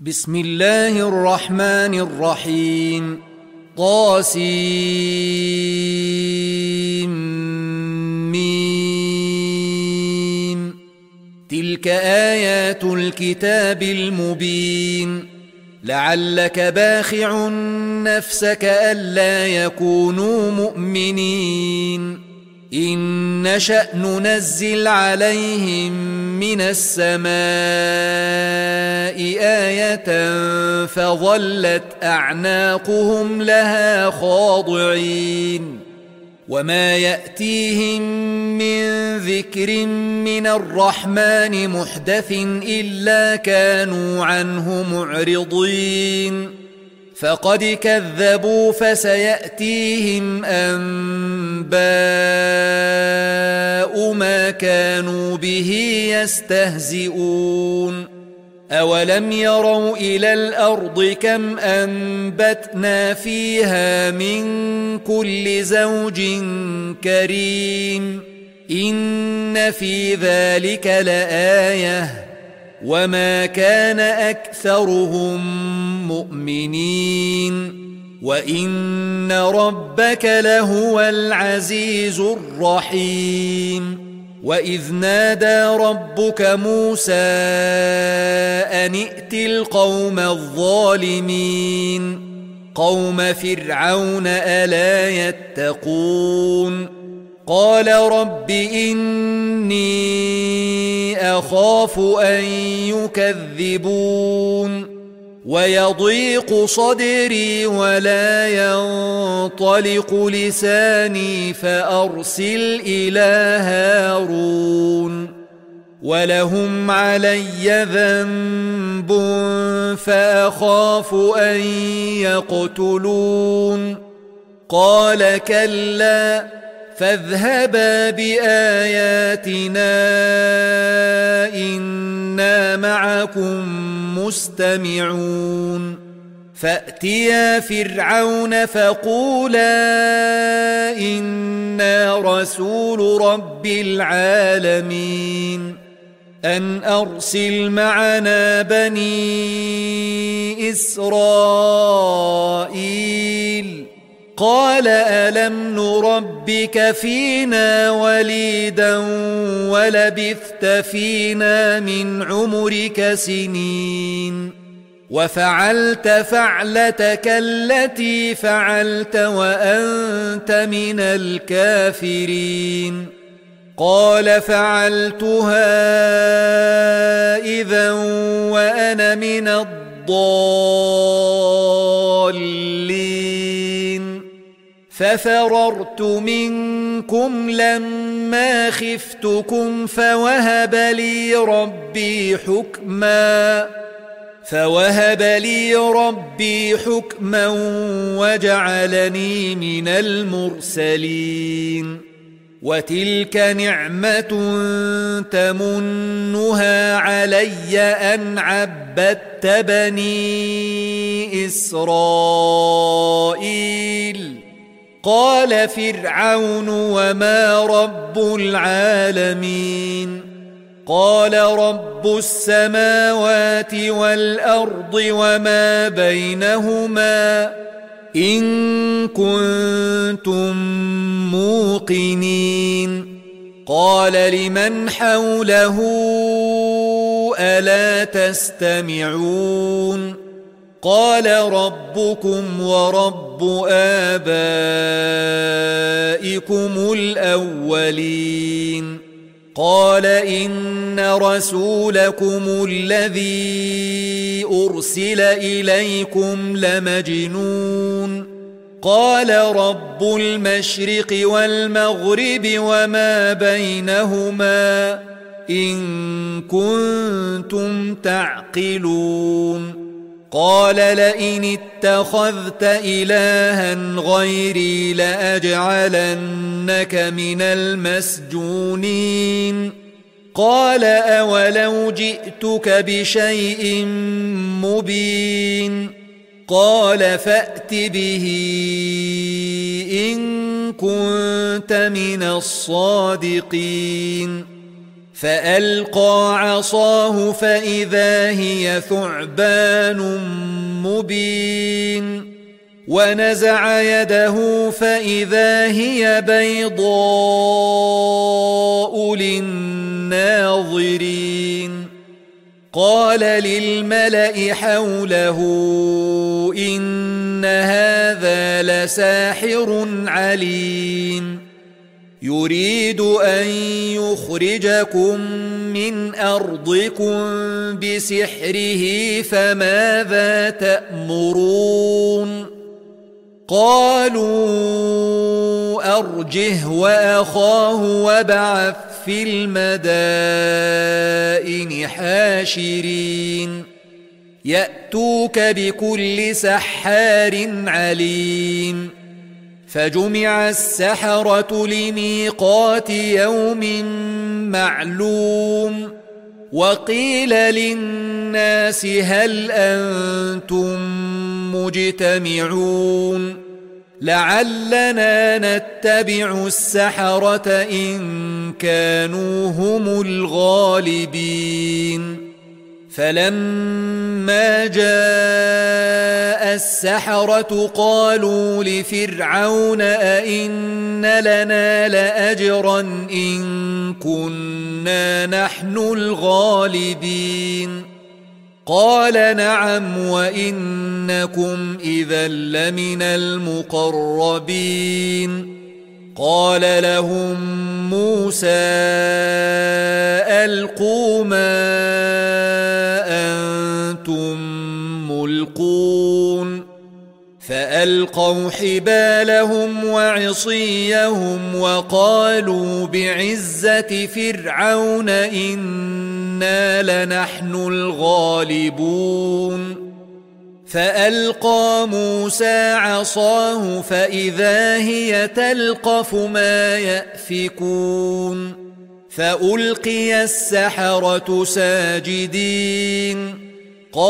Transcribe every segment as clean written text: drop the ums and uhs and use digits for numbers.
بسم الله الرحمن الرحيم طاسيم تلك آيات الكتاب المبين لعلك باخع نفسك ألا يكونوا مؤمنين إن نشأ ننزل عليهم من السماء آية فظلت أعناقهم لها خاضعين وما يأتيهم من ذكر من الرحمن محدث إلا كانوا عنه معرضين فقد كذبوا فسيأتيهم أنباء ما كانوا به يستهزئون أولم يروا إلى الأرض كم أنبتنا فيها من كل زوج كريم إن في ذلك لآية وما كان أكثرهم مؤمنين وإن ربك لهو العزيز الرحيم وإذ نادى ربك موسى أن ائت القوم الظالمين قوم فرعون ألا يتقون قال رب إني أخاف أن يكذبون ويضيق صدري ولا ينطلق لساني فأرسل إلى هارون ولهم علي ذنب فأخاف أن يقتلون قال كلا فاذهبا بآياتنا إنا معكم مستمعون فأتيا فرعون فقولا إنا رسول رب العالمين أن أرسل معنا بني إسرائيل قال ألم نربك فينا وليدا ولبثت فينا من عمرك سنين وفعلت فعلتك التي فعلت وأنت من الكافرين قال فعلتها إذا وأنا من الضالين ففررت منكم لما خفتكم فوهب لي ربي حكما وجعلني من المرسلين وتلك نعمة تمنها علي أن عبدت بني إسرائيل قال فرعون وما رب العالمين قال رب السماوات والأرض وما بينهما إن كنتم موقنين قال لمن حوله ألا تستمعون قال ربكم ورب آبائكم الأولين قال إن رسولكم الذي أرسل إليكم لمجنون قال رب المشرق والمغرب وما بينهما إن كنتم تعقلون قال لئن اتخذت إلها غيري لأجعلنك من المسجونين قال أولو جئتك بشيء مبين قال فأت به إن كنت من الصادقين فألقى عصاه فإذا هي ثعبان مبين ونزع يده فإذا هي بيضاء للناظرين قال للملأ حوله إن هذا لساحر عليم يريد أن يخرجكم من أرضكم بسحره فماذا تأمرون قالوا أرجه وأخاه وابعث في المدائن حاشرين يأتوك بكل سحار عليم فجمع السحرة لميقات يوم معلوم وقيل للناس هل أنتم مجتمعون لعلنا نتبع السحرة إن كانوا هم الغالبين فلما جاء السحرة قالوا لفرعون أئن لنا لأجرا إن كنا نحن الغالبين قال نعم وإنكم إذا لمن المقربين قال لهم موسى ألقوا ما أنتم ملقون فألقوا حبالهم وعصيهم وقالوا بعزة فرعون إنا لنحن الغالبون فألقى موسى عصاه فإذا هي تلقف ما يأفكون فألقي السحرة ساجدين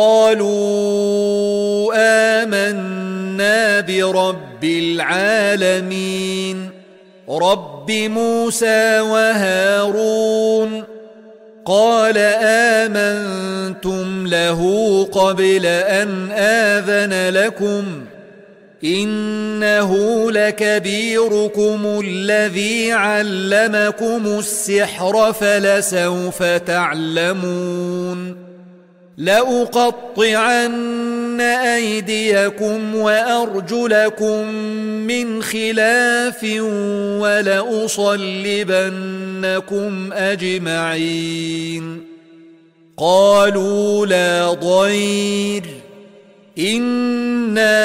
قالوا آمنا برب العالمين رب موسى وهارون قال آمنتم له قبل أن آذن لكم إنه لكبيركم الذي علمكم السحر فلسوف تعلمون لأقطعن أيديكم وأرجلكم من خلاف ولأصلبنكم أجمعين قالوا لا ضير إنا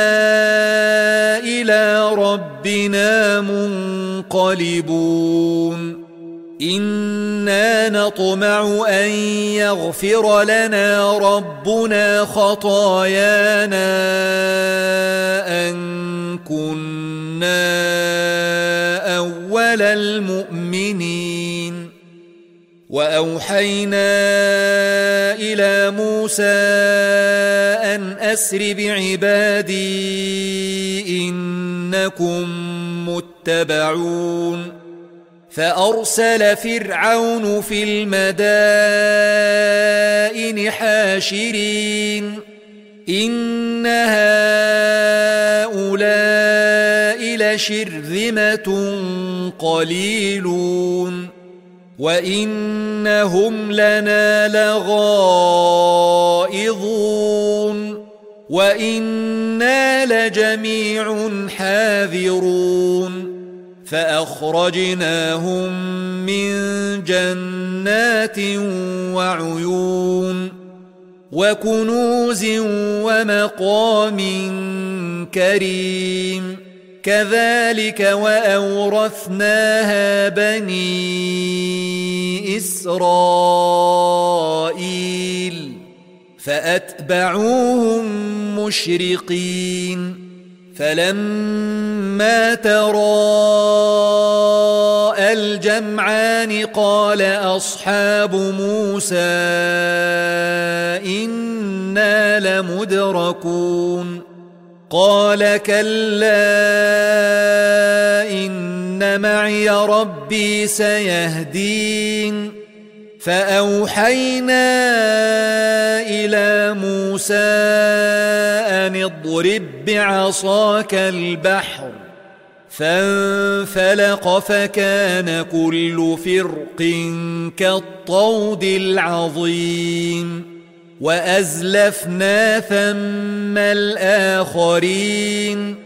إلى ربنا منقلبون إنا نطمع أن يغفر لنا ربنا خطايانا أن كنا أول المؤمنين وأوحينا إلى موسى أن أسر بعبادي إنكم متبعون فأرسل فرعون في المدائن حاشرين إن هؤلاء لشرذمة قليلون وإنهم لنا لغائظون وإنا لجميع حاذرون فأخرجناهم من جنات وعيون وكنوز ومقام كريم كذلك وأورثناها بني إسرائيل فأتبعوهم مشرقين فلما تراءى الجمعان قال أصحاب موسى إنا لمدركون قال كلا إن معي ربي سيهدين فأوحينا إلى موسى أن اضرب بعصاك البحر فانفلق فكان كل فرق كالطود العظيم وأزلفنا ثم الآخرين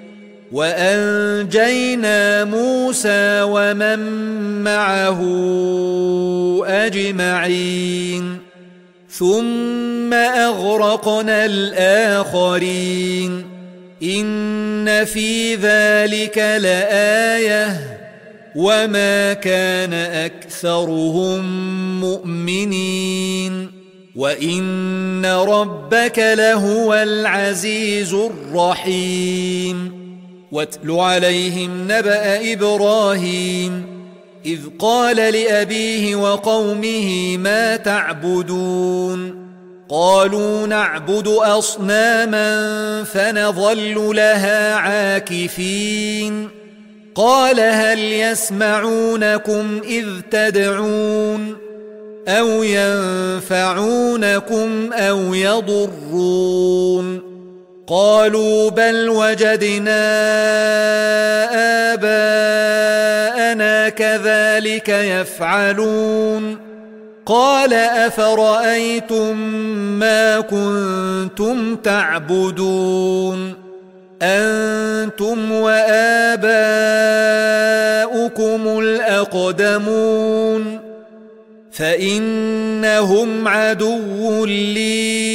وأنجينا موسى ومن معه أجمعين ثم أغرقنا الآخرين إن في ذلك لآية وما كان أكثرهم مؤمنين وإن ربك لهو العزيز الرحيم واتل عليهم نبأ إبراهيم إذ قال لأبيه وقومه ما تعبدون قالوا نعبد أصناما فنظل لها عاكفين قال هل يسمعونكم إذ تدعون أو ينفعونكم أو يضرون قالوا بل وجدنا آباءنا كذلك يفعلون قال أفرأيتم ما كنتم تعبدون أنتم وآباؤكم الأقدمون فإنهم عدو لي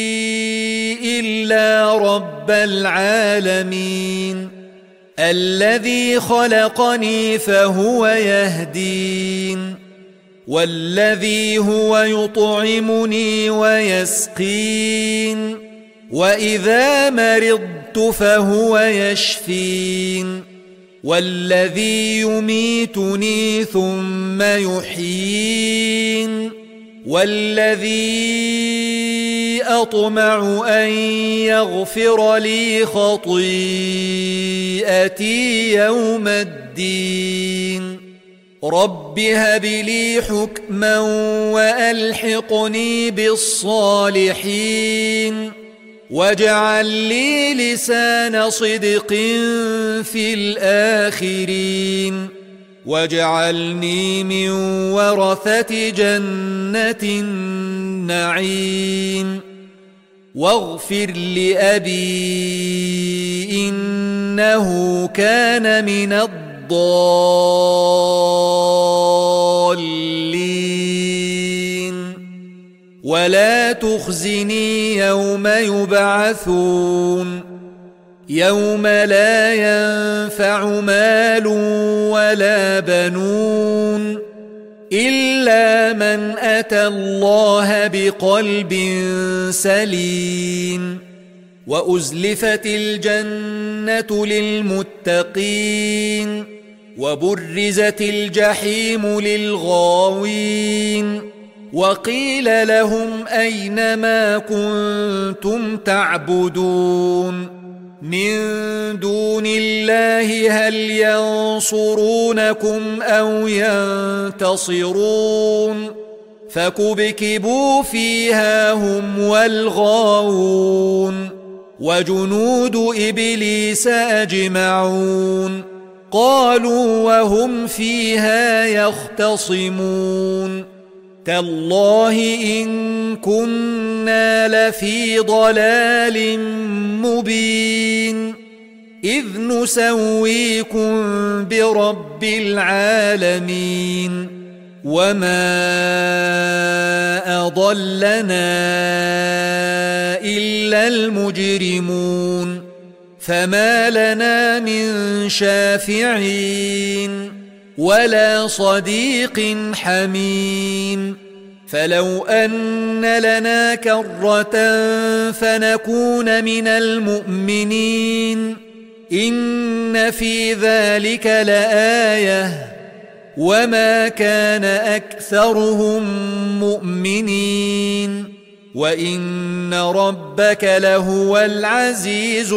إلا رب العالمين الذي خلقني فهو يهدين والذي هو يطعمني ويسقين وإذا مرضت فهو يشفين والذي يميتني ثم يحيين والذي أطمع أن يغفر لي خطيئتي يوم الدين رب هب لي حكما وألحقني بالصالحين واجعل لي لسان صدق في الآخرين واجعلني من ورثة جنة النعيم واغفر لأبي إنه كان من الضالين ولا تخزني يوم يبعثون يوم لا ينفع مال ولا بنون إلا من أتى الله بقلب سليم وأزلفت الجنة للمتقين وبرزت الجحيم للغاوين وقيل لهم أين ما كنتم تعبدون من دون الله هل ينصرونكم أو ينتصرون فكبكبوا فيها هم والغاوون وجنود إبليس أجمعون قالوا وهم فيها يختصمون تالله إن كنا لفي ضلال مبين إذ نسويكم برب العالمين وما أضلنا إلا المجرمون فما لنا من شافعين ولا صديق حميم فلو أن لنا كرة فنكون من المؤمنين إن في ذلك لآية وما كان أكثرهم مؤمنين وإن ربك لهو العزيز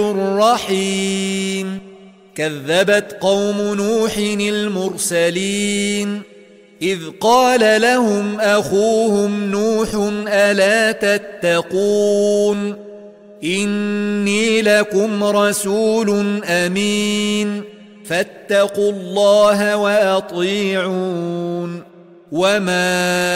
الرحيم كذبت قوم نوح المرسلين إذ قال لهم أخوهم نوح ألا تتقون إني لكم رسول أمين فاتقوا الله وأطيعون وما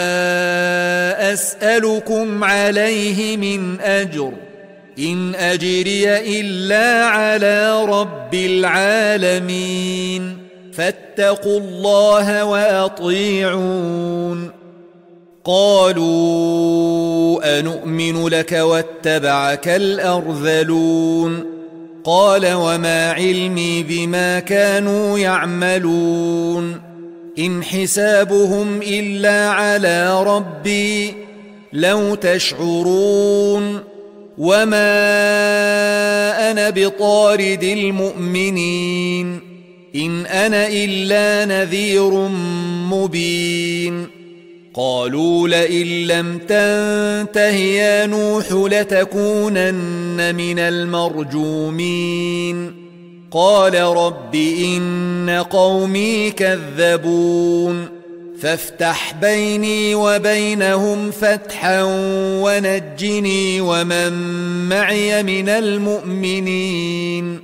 أسألكم عليه من أجر إن أجري إلا على رب العالمين فاتقوا الله وأطيعون قالوا أنؤمن لك واتبعك الأرذلون قال وما علمي بما كانوا يعملون إن حسابهم إلا على ربي لو تشعرون وما أنا بطارد المؤمنين إن أنا إلا نذير مبين قالوا لئن لم تنته يا نوح لتكونن من المرجومين قال رب إن قومي كذبون فافتح بيني وبينهم فتحا ونجني ومن معي من المؤمنين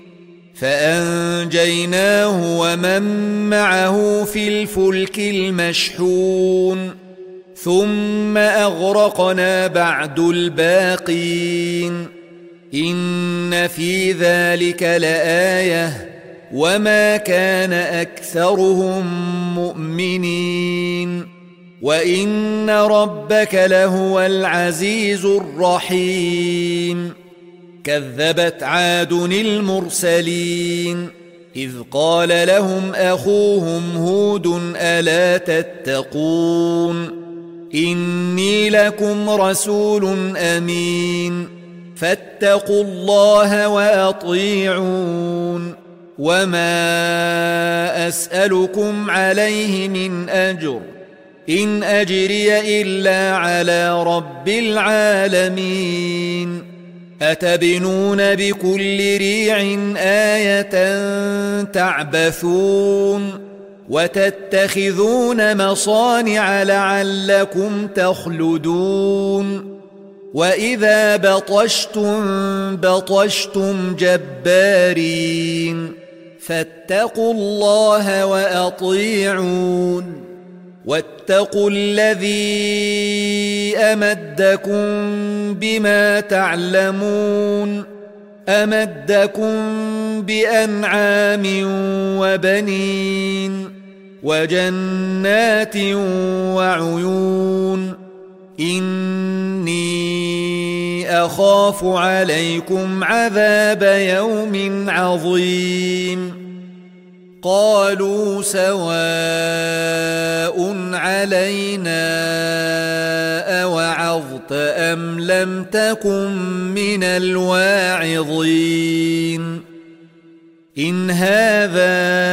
فأنجيناه ومن معه في الفلك المشحون ثم أغرقنا بعد الباقين إن في ذلك لآية وما كان أكثرهم مؤمنين وإن ربك لهو العزيز الرحيم كذبت عاد المرسلين إذ قال لهم أخوهم هود ألا تتقون إني لكم رسول أمين فاتقوا الله وأطيعون وما أسألكم عليه من أجر إن أجري إلا على رب العالمين أتبنون بكل ريع آية تعبثون وتتخذون مصانع لعلكم تخلدون وإذا بطشتم جبارين فاتقوا الله وأطيعون واتقوا الذي أمدكم بما تعلمون أمدكم بأنعام وبنين وجنات وعيون إني أخاف عليكم عذاب يوم عظيم قالوا سواء علينا أوعظت أم لم تكن من الواعظين إن هذا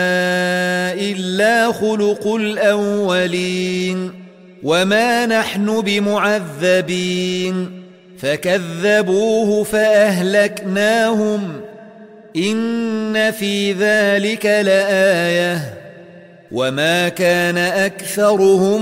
إلا خلق الأولين وما نحن بمعذبين فكذبوه فأهلكناهم إن في ذلك لآية وما كان أكثرهم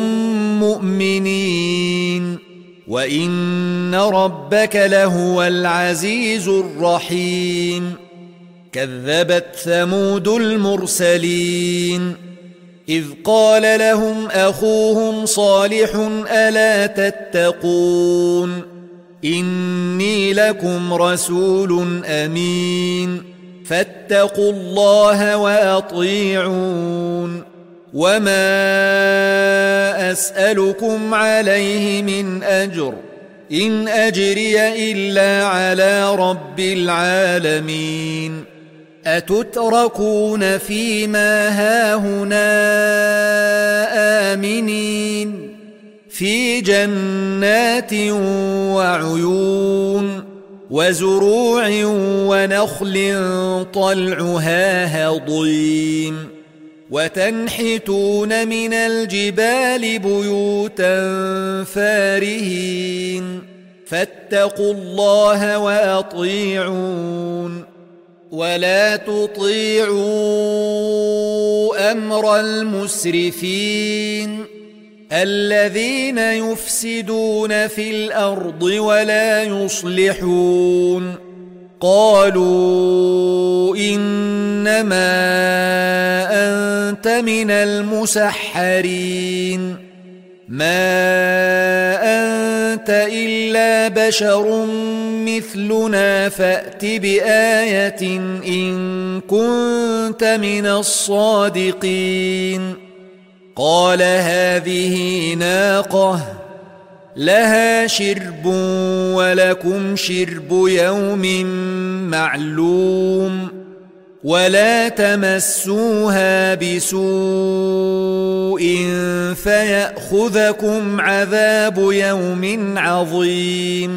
مؤمنين وإن ربك لهو العزيز الرحيم كذبت ثمود المرسلين إذ قال لهم أخوهم صالح ألا تتقون إني لكم رسول أمين فاتقوا الله وأطيعون وما أسألكم عليه من أجر إن أجري إلا على رب العالمين أتتركون فيما هاهنا آمنين في جنات وعيون وزروع ونخل طلعها هضيم وتنحتون من الجبال بيوتا فارهين فاتقوا الله وأطيعون ولا تطيعوا أمر المسرفين الذين يفسدون في الأرض ولا يصلحون قالوا إنما أنت من المسحرين ما أنت إلا بشر مثلنا فأت بآية إن كنت من الصادقين قال هذه ناقة لها شرب ولكم شرب يوم معلوم ولا تمسوها بسوء فيأخذكم عذاب يوم عظيم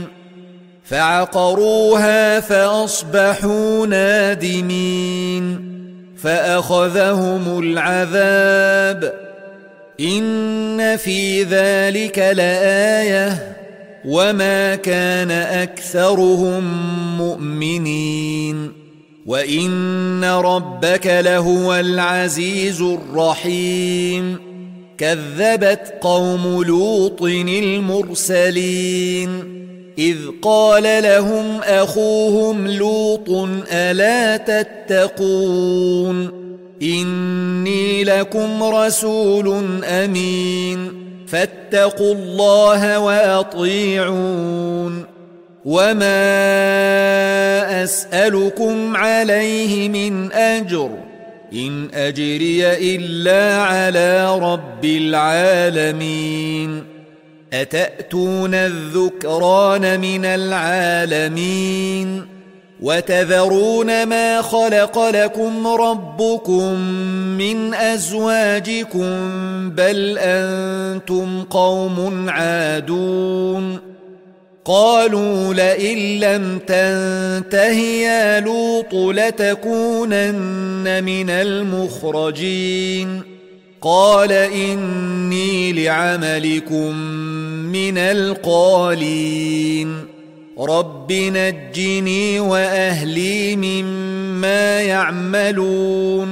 فعقروها فأصبحوا نادمين فأخذهم العذاب إن في ذلك لآية وما كان أكثرهم مؤمنين وإن ربك لهو العزيز الرحيم كذبت قوم لوط المرسلين إذ قال لهم أخوهم لوط ألا تتقون إني لكم رسول أمين فاتقوا الله وأطيعون وما أسألكم عليه من أجر إن أجري إلا على رب العالمين أتأتون الذكران من العالمين وتذرون ما خلق لكم ربكم من أزواجكم بل أنتم قوم عادون قالوا لئن لم تنته يا لوط لتكونن من المخرجين قال إني لعملكم من القالين رب نجني وأهلي مما يعملون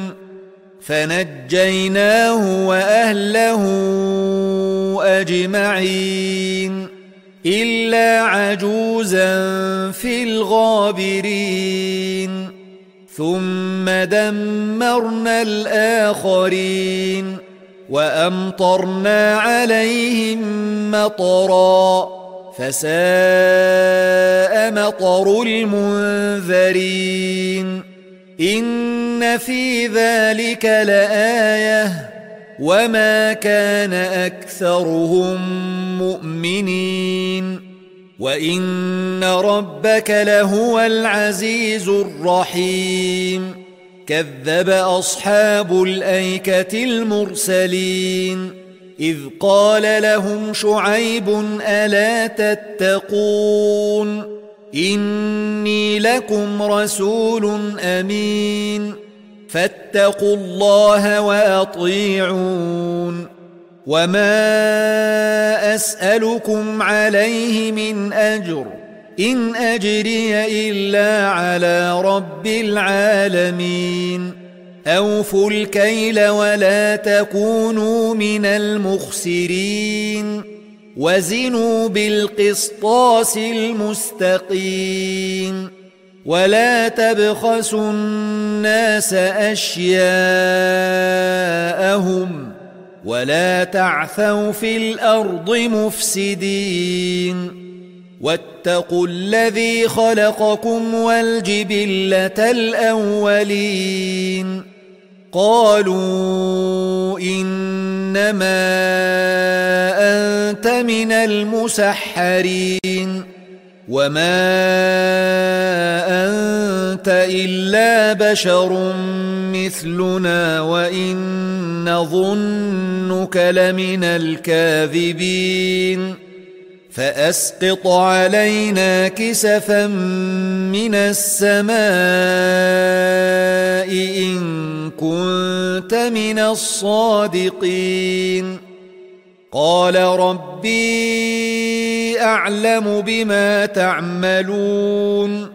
فنجيناه وأهله أجمعين إلا عجوزا في الغابرين ثم دمرنا الآخرين وأمطرنا عليهم مطرا فساء مطر المنذرين إن في ذلك لآية وما كان أكثرهم مؤمنين وإن ربك لهو العزيز الرحيم كذب أصحاب الأيكة المرسلين إذ قال لهم شعيب ألا تتقون إني لكم رسول أمين فاتقوا الله وأطيعون وما أسألكم عليه من أجر إن أجري إلا على رب العالمين أوفوا الكيل ولا تكونوا من المخسرين وزنوا بالقسطاس المستقيم ولا تبخسوا الناس أشياءهم ولا تعثوا في الأرض مفسدين واتقوا الذي خلقكم والجبلة الأولين قالوا إنما أنت من المسحرين وما أنت إلا بشر مثلنا وإن نظنك لمن الكاذبين فأسقط علينا كسفا من السماء إن كنت من الصادقين قال ربي أعلم بما تعملون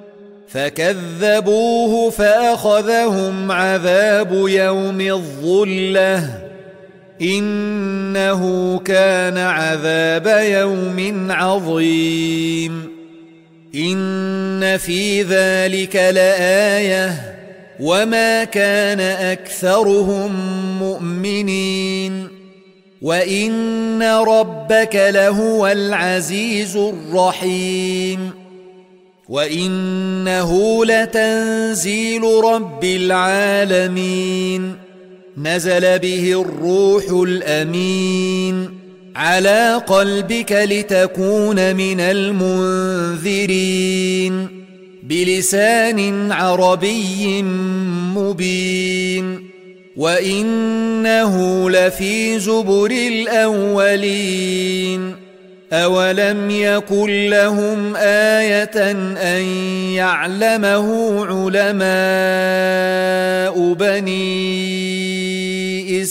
فكذبوه فأخذهم عذاب يوم الظلة إنه كان عذاب يوم عظيم إن في ذلك لآية وما كان أكثرهم مؤمنين وإن ربك لهو العزيز الرحيم وإنه لتنزيل رب العالمين نزل به الروح الأمين على قلبك لتكون من المنذرين بلسان عربي مبين وإنه لفي زبر الأولين أولم يكن لهم آية أن يعلمه علماء بني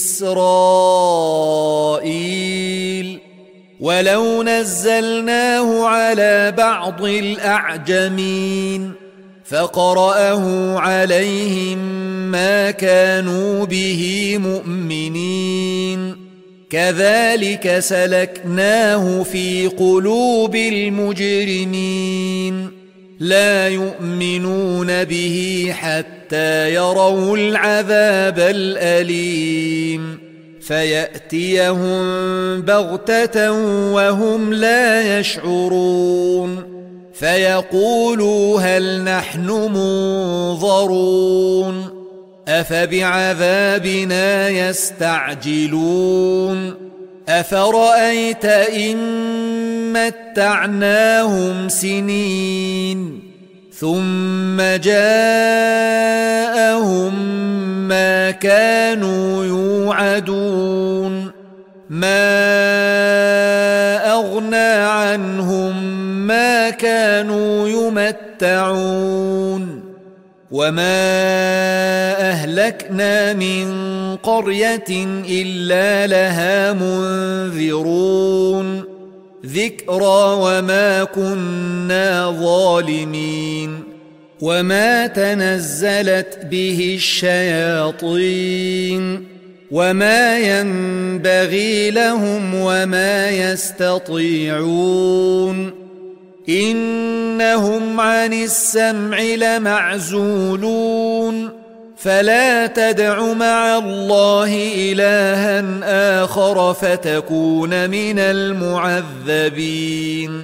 إسرائيل ولو نزلناه على بعض الأعجمين فقرأه عليهم ما كانوا به مؤمنين كذلك سلكناه في قلوب المجرمين لا يؤمنون به حتى يروا العذاب الأليم فيأتيهم بغتة وهم لا يشعرون فيقولوا هل نحن منظرون أفبعذابنا يستعجلون أفرأيت إن متعناهم سنين ثم جاءهم ما كانوا يوعدون ما أغنى عنهم ما كانوا يمتعون وما أهلكنا من قرية إلا لها منذرون ذكرى وما كنا ظالمين وما تنزلت به الشياطين وما ينبغي لهم وما يستطيعون إنهم عن السمع لمعزولون فلا تدع مع الله إلها آخر فتكون من المعذبين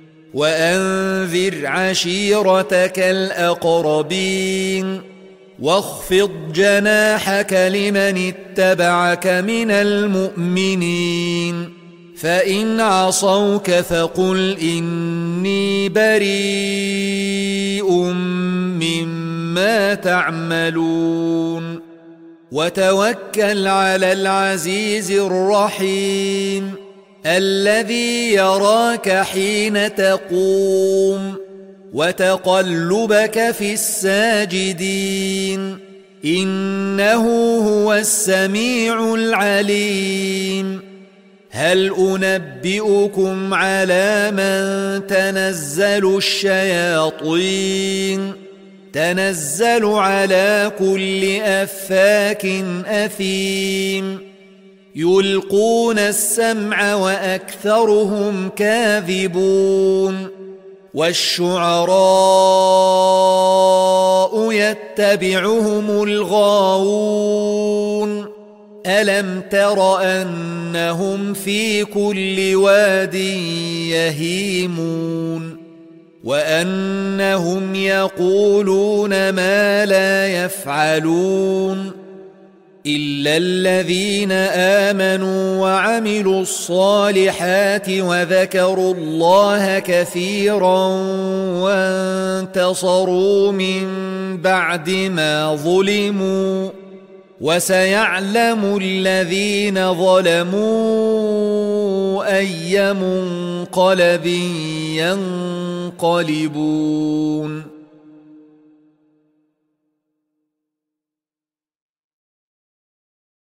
وأنذر عشيرتك الأقربين واخفض جناحك لمن اتبعك من المؤمنين فإن عصوك فقل إني بريء مما تعملون وتوكل على العزيز الرحيم الذي يراك حين تقوم وتقلبك في الساجدين إنه هو السميع العليم هل أنبئكم على من تنزل الشياطين تنزل على كل أفاك أثيم يلقون السمع وأكثرهم كاذبون والشعراء يتبعهم الغاوون ألم تر أنهم في كل واد يهيمون وأنهم يقولون ما لا يفعلون إلا الذين آمنوا وعملوا الصالحات وذكروا الله كثيرا وانتصروا من بعد ما ظلموا وسيعلم الذين ظلموا أي منقلب ينقلبون